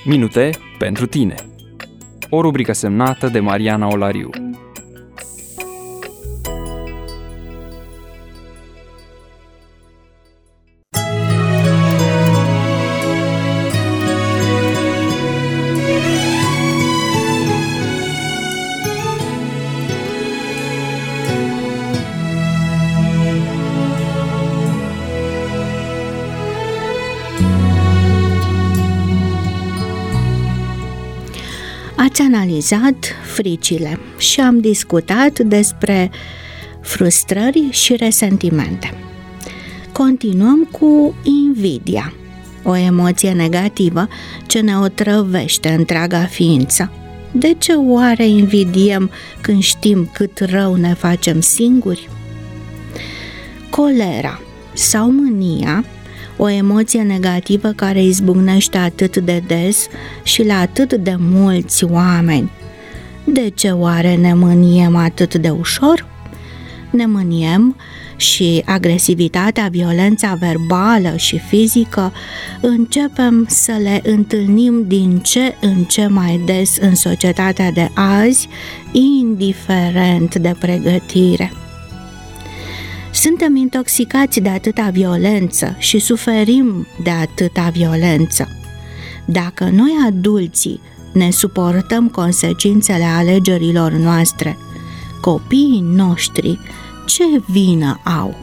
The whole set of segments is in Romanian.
Minute pentru tine. O rubrică semnată de Mariana Olariu. Ați analizat fricile și am discutat despre frustrări și resentimente. Continuăm cu invidia, o emoție negativă ce ne otrăvește întreaga ființă. De ce oare invidiem când știm cât rău ne facem singuri? Colera sau mânia, o emoție negativă care izbucnește atât de des și la atât de mulți oameni. De ce oare ne mâniem atât de ușor? Ne mâniem și agresivitatea, violența verbală și fizică începem să le întâlnim din ce în ce mai des în societatea de azi, indiferent de pregătire. Suntem intoxicați de atâta violență și suferim de atâta violență. Dacă noi, adulții, ne suportăm consecințele alegerilor noastre, copiii noștri ce vină au?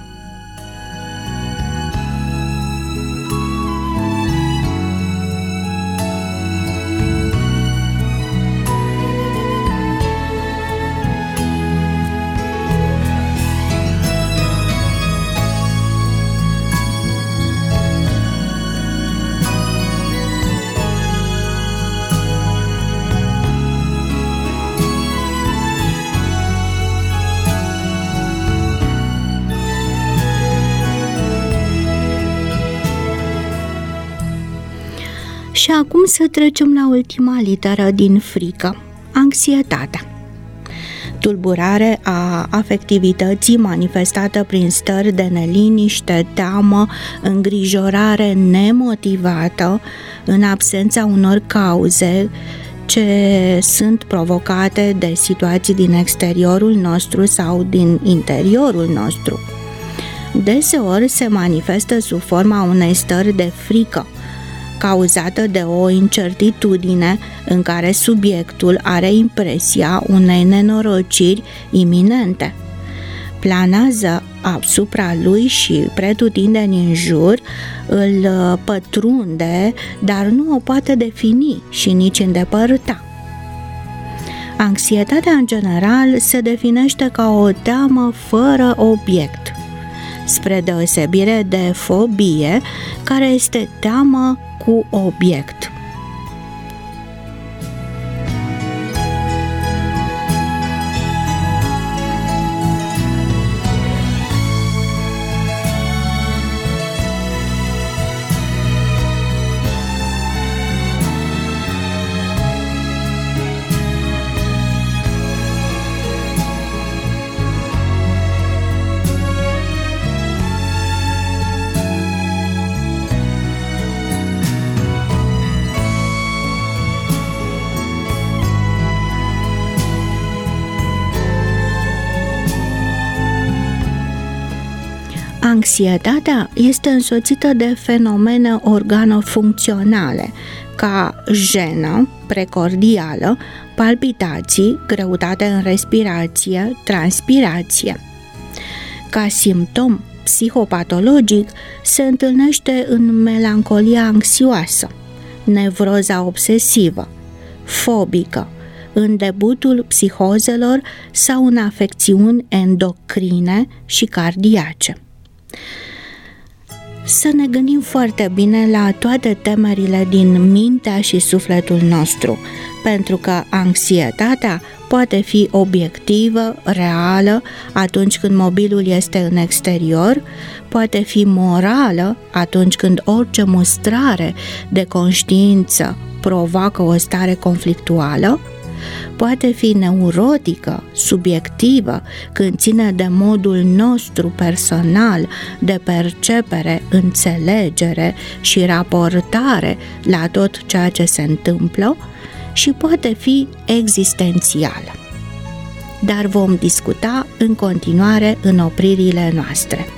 Și acum să trecem la ultima literă din frică, anxietatea. Tulburare a afectivității manifestată prin stări de neliniște, teamă, îngrijorare nemotivată în absența unor cauze ce sunt provocate de situații din exteriorul nostru sau din interiorul nostru. Deseori se manifestă sub forma unei stări de frică, cauzată de o incertitudine în care subiectul are impresia unei nenorociri iminente. Planează asupra lui și pretutindeni în jur, îl pătrunde, dar nu o poate defini și nici îndepărta. Anxietatea, în general, se definește ca o teamă fără obiect, spre deosebire de fobie, care este teamă cu obiect. Anxietatea este însoțită de fenomene organofuncționale, ca jenă precordială, palpitații, greutate în respirație, transpirație. Ca simptom psihopatologic se întâlnește în melancolia anxioasă, nevroza obsesivă, fobică, în debutul psihozelor sau în afecțiuni endocrine și cardiace. Să ne gândim foarte bine la toate temerile din mintea și sufletul nostru, pentru că anxietatea poate fi obiectivă, reală, atunci când mobilul este în exterior, poate fi morală atunci când orice mustrare de conștiință provoacă o stare conflictuală poate fi neurotică, subiectivă, când ține de modul nostru personal de percepere, înțelegere și raportare la tot ceea ce se întâmplă, și poate fi existențială. Dar vom discuta în continuare în opririle noastre.